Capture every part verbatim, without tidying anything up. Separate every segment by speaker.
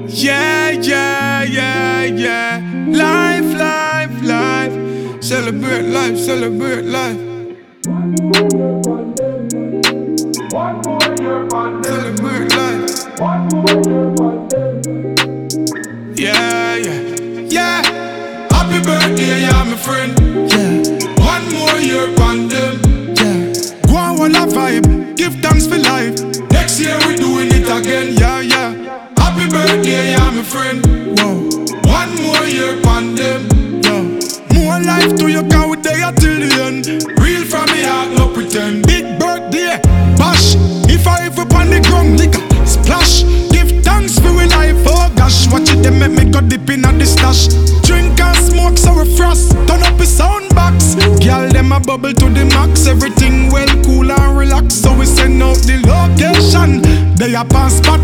Speaker 1: Yeah, yeah, yeah, yeah. Life, life, life. Celebrate life, celebrate life. Celebrate life. Yeah, yeah, yeah. Happy birthday, yeah, my friend. Yeah. One more year on them. Yeah. Go on, one a vibe. Give thanks for life. Next year we doing it again. Yeah, yeah. Happy birthday, yeah, my friend. Whoa. One more year on them. Yo. More life to you, cause we there till the end. Real from me heart, no pretend. Big birthday, bash. If I ever on the ground, liquor, splash. Give thanks for we life, oh gosh. Watch it, they make me go dip in at the stash. Drink and smoke so we frost. Turn up the sound box. Girl, them a bubble to the max. Everything well, cool and relax. So we send out the location. They a pass spot.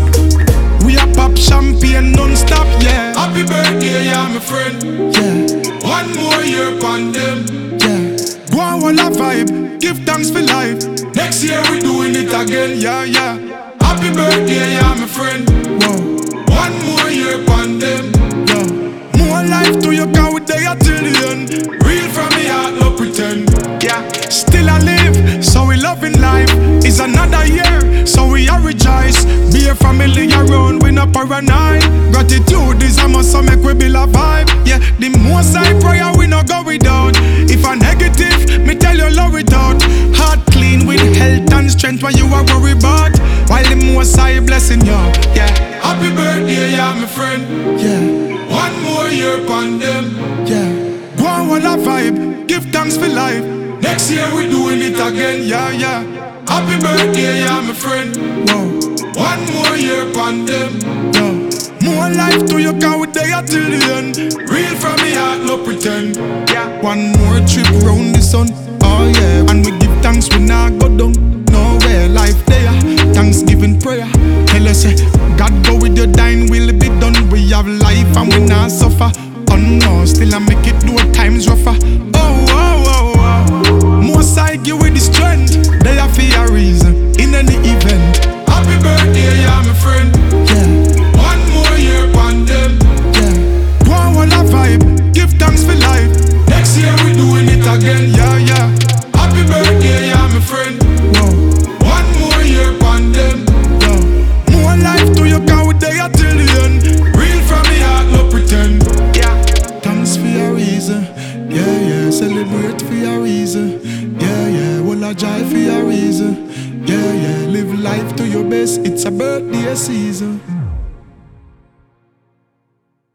Speaker 1: We a pop champagne non-stop, yeah. Happy birthday, yeah, my friend. Yeah. One more year on them. Yeah. Go on, one a vibe. Give thanks for life. Next year we doing it again, yeah, yeah. Happy birthday, yeah, my friend. Whoa. One more year on them. Yeah. More life to you, cause we there till the end. Real from me heart, no pretend. Yeah. Still I live, so we loving life. It's another year, so we are rejoice. Be a family around, we not paranoid. Gratitude is a must, so make we build a vibe. Yeah, the most I prayer we not go without. If a negative, me tell you love it out. Heart clean with health and strength, what you are worry about. While the most I blessing you, yeah. Happy birthday, yeah, my friend. Yeah. One more year on them. Yeah. Go on, one a vibe. Give thanks for life. Next year we doing it again, yeah, yeah. Happy birthday, yeah, my friend. Whoa. One more year on them. Yo. More life to you, cause we there till the end. Real from me heart, no pretend. Yeah. One more trip round the sun, oh yeah. And we give thanks, we not go down nowhere. Life there, Thanksgiving prayer. Tell us, eh, God go with your dine, will be done. We have life and we not suffer. Oh no, still I make it do times rougher. Oh, oh, oh, oh. Most I give with the strength. They are for a reason, in any event. Happy birthday, yeah, my friend. Yeah. One more year on them. Yeah. Go on, one a vibe. Give thanks for life. Next year we doing it again, yeah, yeah. Happy birthday, yeah, my friend. Whoa. One more year on them. Yeah. More life to you, cause we there till the end. Real from me heart, no pretend. Yeah. Thanks for a reason. Yeah, yeah. Celebrate for a reason. Yeah, yeah. Well, I joy for a reason. Yeah, yeah. Live life to your best. It's a birthday season.